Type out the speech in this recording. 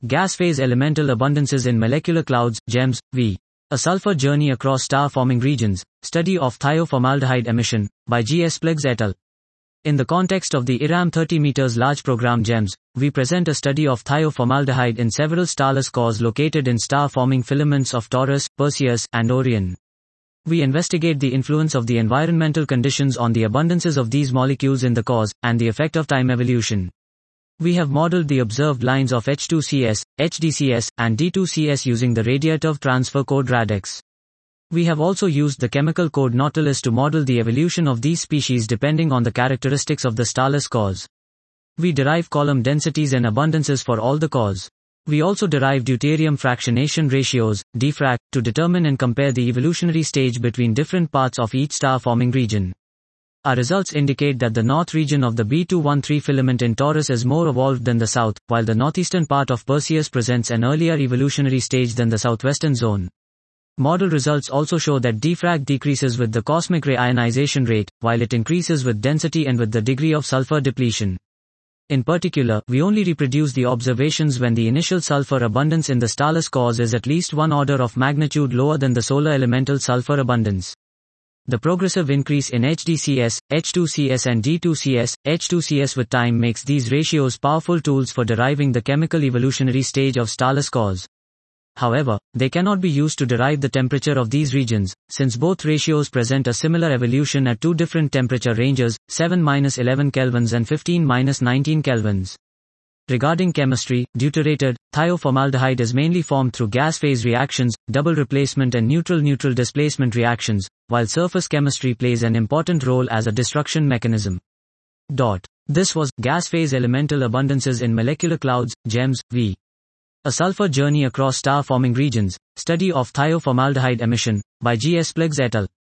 Gas Phase Elemental Abundances in Molecular Clouds, GEMS, v. A Sulfur Journey Across Star-Forming Regions, Study of Thioformaldehyde Emission, by G. S. Plegz et al. In the context of the IRAM 30 meters large program GEMS, we present a study of thioformaldehyde in several starless cores located in star-forming filaments of Taurus, Perseus, and Orion. We investigate the influence of the environmental conditions on the abundances of these molecules in the cores, and the effect of time evolution. We have modeled the observed lines of H2CS, HDCS, and D2CS using the radiative transfer code RADEX. We have also used the chemical code Nautilus to model the evolution of these species depending on the characteristics of the starless cores. We derive column densities and abundances for all the cores. We also derive deuterium fractionation ratios, DFRAC, to determine and compare the evolutionary stage between different parts of each star-forming region. Our results indicate that the north region of the B213 filament in Taurus is more evolved than the south, while the northeastern part of Perseus presents an earlier evolutionary stage than the southwestern zone. Model results also show that DFRAC decreases with the cosmic ray ionization rate, while it increases with density and with the degree of sulfur depletion. In particular, we only reproduce the observations when the initial sulfur abundance in the starless cores is at least one order of magnitude lower than the solar elemental sulfur abundance. The progressive increase in HDCS, H2CS and D2CS, H2CS with time makes these ratios powerful tools for deriving the chemical evolutionary stage of starless cores. However, they cannot be used to derive the temperature of these regions, since both ratios present a similar evolution at two different temperature ranges, 7-11 kelvins and 15-19 kelvins. Regarding chemistry, deuterated thioformaldehyde is mainly formed through gas phase reactions, double replacement and neutral-neutral displacement reactions, while surface chemistry plays an important role as a destruction mechanism. This was Gas Phase Elemental Abundances in Molecular Clouds, GEMS, v. A Sulfur Journey Across Star-Forming Regions, Study of Thioformaldehyde Emission, by G. S. Plegz et al.